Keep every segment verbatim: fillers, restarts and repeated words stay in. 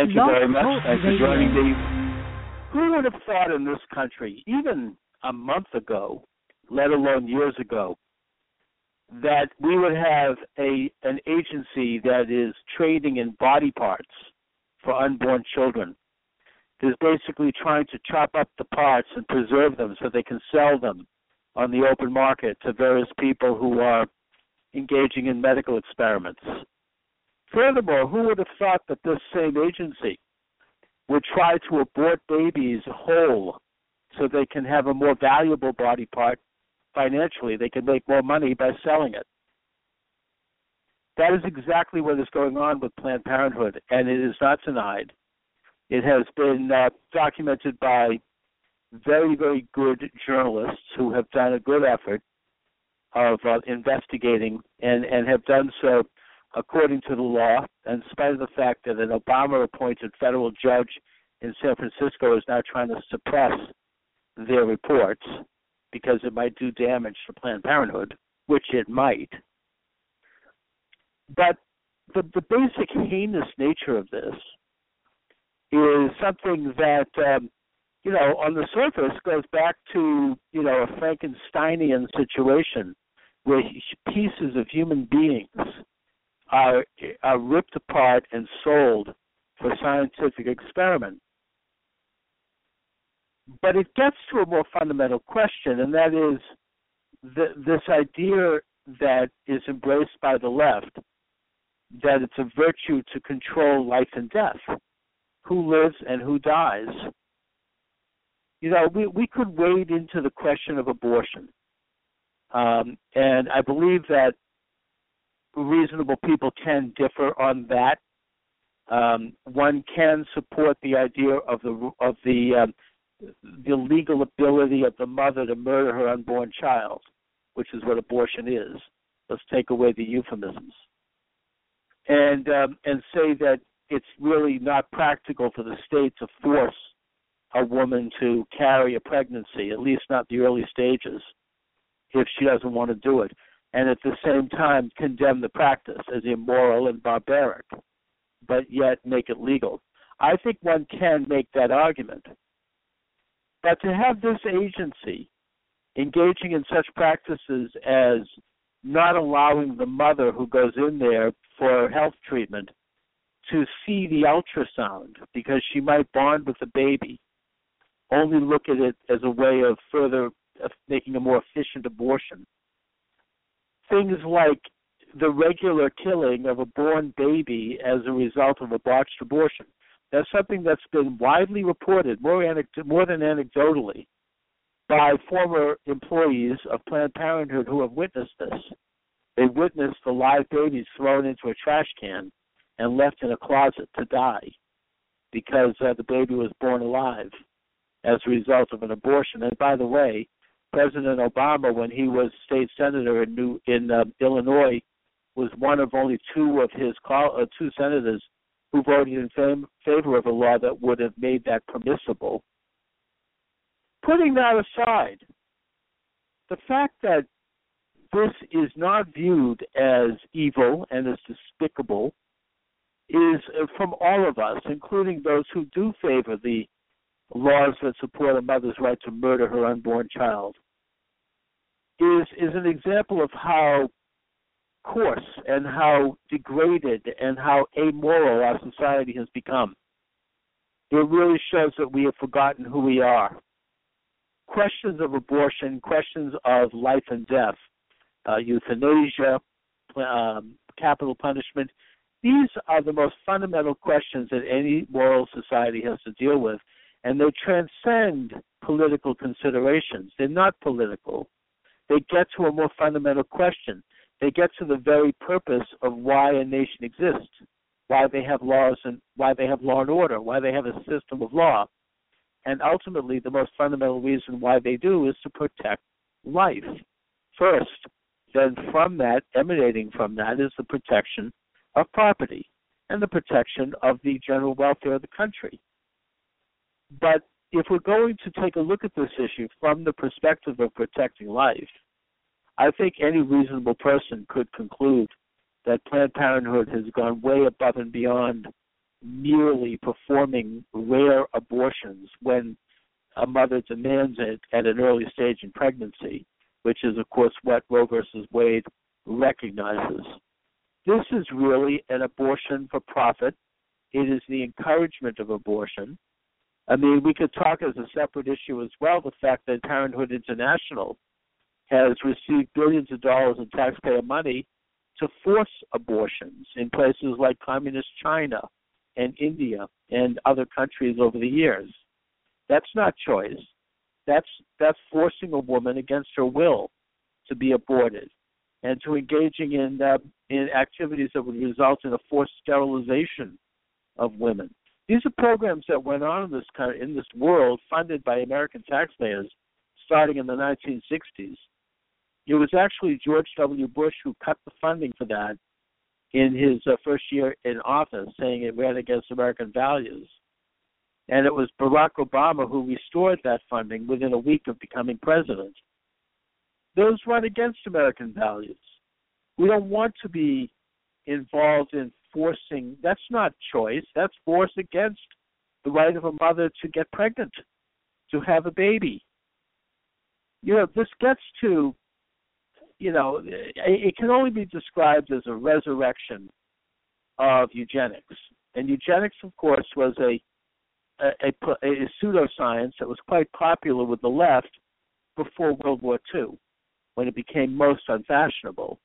Thank you very much. Talk Thanks for Radio. joining me. Who would have thought in this country, even a month ago, let alone years ago, that we would have a an agency that is trading in body parts for unborn children, is basically trying to chop up the parts and preserve them so they can sell them on the open market to various people who are engaging in medical experiments. Furthermore, who would have thought that this same agency would try to abort babies whole so they can have a more valuable body part financially? They can make more money by selling it. That is exactly what is going on with Planned Parenthood, and it is not denied. It has been uh, documented by very, very good journalists who have done a good effort of uh, investigating and, and have done so according to the law, in spite of the fact that an Obama-appointed federal judge in San Francisco is now trying to suppress their reports because it might do damage to Planned Parenthood, which it might. But the, the basic heinous nature of this is something that, um, you know, on the surface goes back to, you know, a Frankensteinian situation where pieces of human beings are, are ripped apart and sold for scientific experiment. But it gets to a more fundamental question, and that is the, this idea that is embraced by the left, that it's a virtue to control life and death, who lives and who dies. You know, we, we could wade into the question of abortion. Um, and I believe that reasonable people can differ on that. Um, one can support the idea of the of the um, the legal ability of the mother to murder her unborn child, which is what abortion is. Let's take away the euphemisms, and um, and say that it's really not practical for the state to force a woman to carry a pregnancy, at least not the early stages, if she doesn't want to do it, and at the same time condemn the practice as immoral and barbaric, but yet make it legal. I think one can make that argument. But to have this agency engaging in such practices as not allowing the mother who goes in there for health treatment to see the ultrasound because she might bond with the baby, only look at it as a way of further of making a more efficient abortion. Things like the regular killing of a born baby as a result of a botched abortion. That's something that's been widely reported, more, anecd- more than anecdotally, by former employees of Planned Parenthood who have witnessed this. They witnessed the live babies thrown into a trash can and left in a closet to die because uh, the baby was born alive as a result of an abortion. And by the way, President Obama, when he was state senator in New, in uh, Illinois, was one of only two of his call, uh, two senators who voted in fam- favor of a law that would have made that permissible. Putting that aside, the fact that this is not viewed as evil and as despicable is, uh, from all of us, including those who do favor the laws that support a mother's right to murder her unborn child, is is an example of how coarse and how degraded and how amoral our society has become. It really shows that we have forgotten who we are. Questions of abortion, questions of life and death, uh, euthanasia, um, capital punishment, these are the most fundamental questions that any moral society has to deal with, and they transcend political considerations. They're not political. They get to a more fundamental question. They get to the very purpose of why a nation exists, why they have laws and why they have law and order, why they have a system of law. And ultimately, the most fundamental reason why they do is to protect life first. Then from that, emanating from that, is the protection of property and the protection of the general welfare of the country. But if we're going to take a look at this issue from the perspective of protecting life, I think any reasonable person could conclude that Planned Parenthood has gone way above and beyond merely performing rare abortions when a mother demands it at an early stage in pregnancy, which is, of course, what Roe versus Wade recognizes. This is really an abortion for profit. It is the encouragement of abortion. I mean, we could talk as a separate issue as well the fact that Parenthood International has received billions of dollars in taxpayer money to force abortions in places like communist China and India and other countries over the years. That's not choice. That's that's forcing a woman against her will to be aborted and to engaging in uh, in activities that would result in a forced sterilization of women. These are programs that went on in this country, in this world, funded by American taxpayers, starting in the nineteen sixties. It was actually George W. Bush who cut the funding for that in his uh, first year in office, saying it ran against American values. And it was Barack Obama who restored that funding within a week of becoming president. Those run against American values. We don't want to be involved in forcing. That's not choice. That's force against the right of a mother to get pregnant, to have a baby. You know, this gets to, you know, it can only be described as a resurrection of eugenics. And eugenics, of course, was a A, a, a pseudoscience that was quite popular with the left before World War Two, when it became most unfashionable.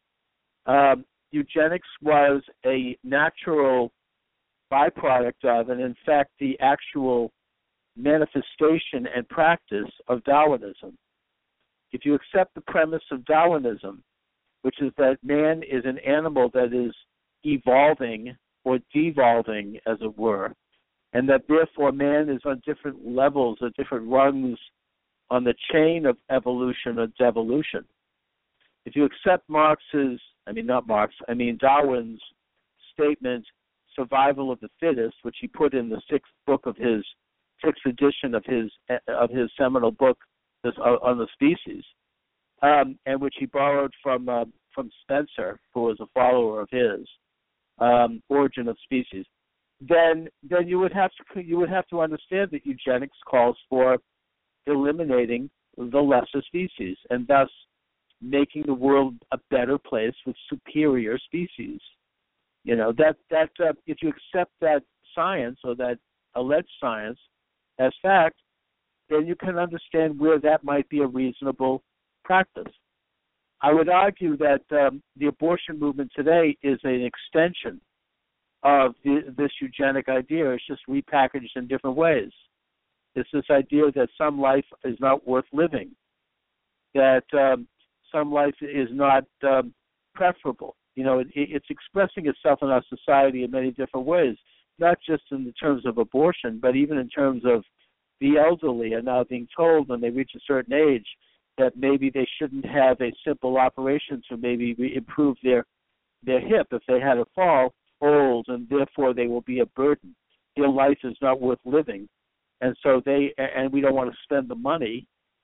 Um, eugenics was a natural byproduct of, and in fact, the actual manifestation and practice of Darwinism. If you accept the premise of Darwinism, which is that man is an animal that is evolving or devolving, as it were, and that therefore man is on different levels or different rungs on the chain of evolution or devolution. If you accept Marx's, I mean not Marx, I mean Darwin's statement, survival of the fittest, which he put in the sixth book of his, sixth edition of his of his seminal book this, uh, on the species, um, and which he borrowed from uh, from Spencer, who was a follower of his, um, Origin of Species. Then, then you would have to you would have to understand that eugenics calls for eliminating the lesser species and thus making the world a better place with superior species. You know that that uh, if you accept that science or that alleged science as fact, then you can understand where that might be a reasonable practice. I would argue that um, the abortion movement today is an extension of the, this eugenic idea. It's just repackaged in different ways. It's this idea that some life is not worth living, that um, some life is not um, preferable. You know, it, it's expressing itself in our society in many different ways, not just in the terms of abortion, but even in terms of the elderly are now being told when they reach a certain age that maybe they shouldn't have a simple operation to maybe re- improve their their hip if they had a fall, old, and therefore they will be a burden. Their life is not worth living, and so they and we don't want to spend the money,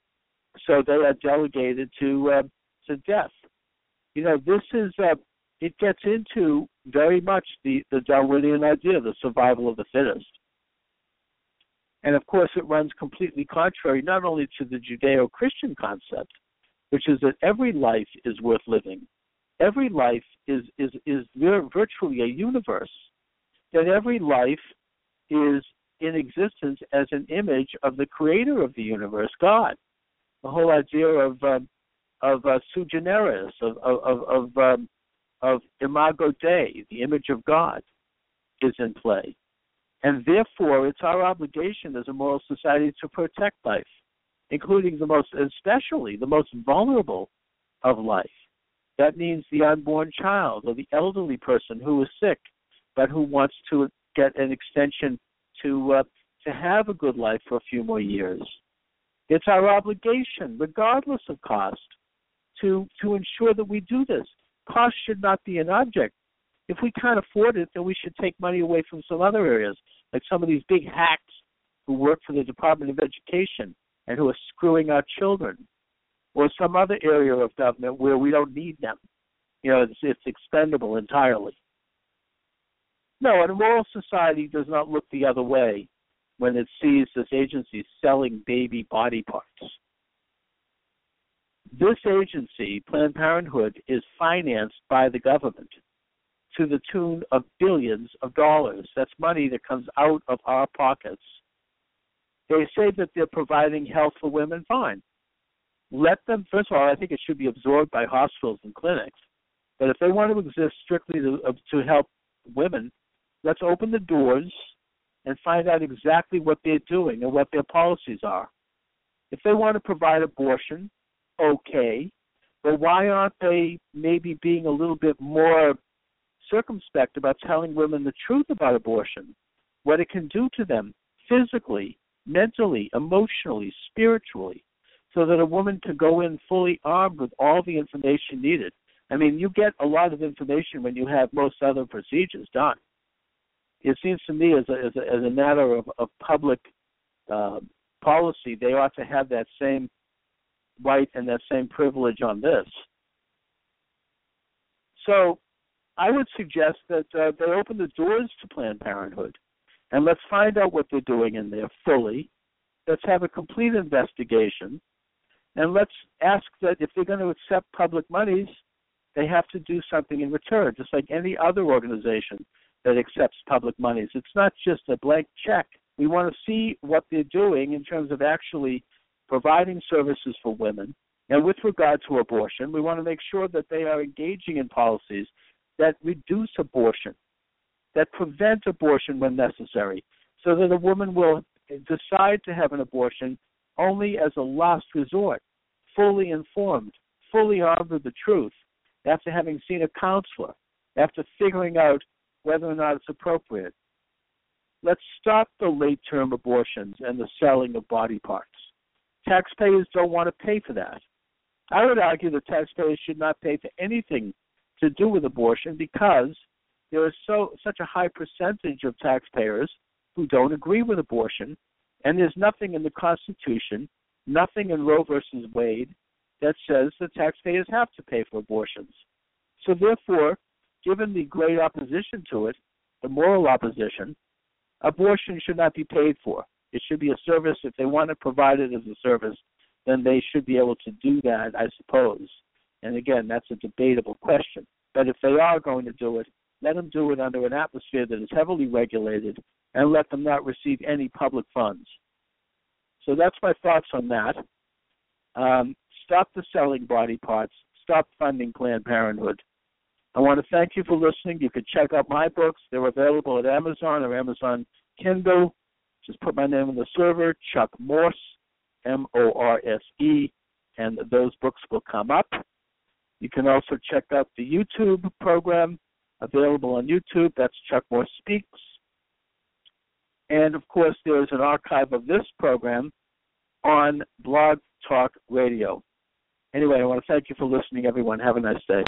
so they are delegated to uh, to death. You know, this is uh, it gets into very much the, the Darwinian idea, the survival of the fittest. And of course, it runs completely contrary not only to the Judeo-Christian concept, which is that every life is worth living. Every life is is is virtually a universe. That every life is in existence as an image of the creator of the universe, God. The whole idea of um, of uh, sui generis, of of of, um, of imago Dei, the image of God, is in play. And therefore, it's our obligation as a moral society to protect life, including the most, especially the most vulnerable of life. That means the unborn child or the elderly person who is sick, but who wants to get an extension to uh, to have a good life for a few more years. It's our obligation, regardless of cost, to to ensure that we do this. Cost should not be an object. If we can't afford it, then we should take money away from some other areas, like some of these big hacks who work for the Department of Education and who are screwing our children, or some other area of government where we don't need them. You know, it's, it's expendable entirely. No, and a moral society does not look the other way when it sees this agency selling baby body parts. This agency, Planned Parenthood, is financed by the government to the tune of billions of dollars. That's money that comes out of our pockets. They say that they're providing health for women. Fine. Let them, first of all, I think it should be absorbed by hospitals and clinics. But if they want to exist strictly to, uh, to help women, let's open the doors and find out exactly what they're doing and what their policies are. If they want to provide abortion, okay. But why aren't they maybe being a little bit more circumspect about telling women the truth about abortion, what it can do to them physically, mentally, emotionally, spiritually, so that a woman can go in fully armed with all the information needed? I mean, you get a lot of information when you have most other procedures done. It seems to me as a, as a, as a matter of, of public uh, policy, they ought to have that same right and that same privilege on this. So I would suggest that uh, they open the doors to Planned Parenthood, and let's find out what they're doing in there fully. Let's have a complete investigation, and let's ask that if they're going to accept public monies, they have to do something in return, just like any other organization that accepts public monies. It's not just a blank check. We want to see what they're doing in terms of actually providing services for women. And with regard to abortion, we want to make sure that they are engaging in policies that reduce abortion, that prevent abortion when necessary, so that a woman will decide to have an abortion only as a last resort, fully informed, fully armed with the truth, after having seen a counselor, after figuring out whether or not it's appropriate. Let's stop the late-term abortions and the selling of body parts. Taxpayers don't want to pay for that. I would argue that taxpayers should not pay for anything to do with abortion because there is so such a high percentage of taxpayers who don't agree with abortion, and there's nothing in the Constitution, nothing in Roe versus Wade, that says that taxpayers have to pay for abortions. So therefore, given the great opposition to it, the moral opposition, abortion should not be paid for. It should be a service. If they want to provide it as a service, then they should be able to do that, I suppose. And again, that's a debatable question. But if they are going to do it, let them do it under an atmosphere that is heavily regulated, and let them not receive any public funds. So that's my thoughts on that. Um, stop the selling body parts. Stop funding Planned Parenthood. I want to thank you for listening. You can check out my books. They're available at Amazon or Amazon Kindle. Just put my name on the server, Chuck Morse, M O R S E, and those books will come up. You can also check out the YouTube program available on YouTube. That's Chuck Morse Speaks. And, of course, there's an archive of this program on Blog Talk Radio. Anyway, I want to thank you for listening, everyone. Have a nice day.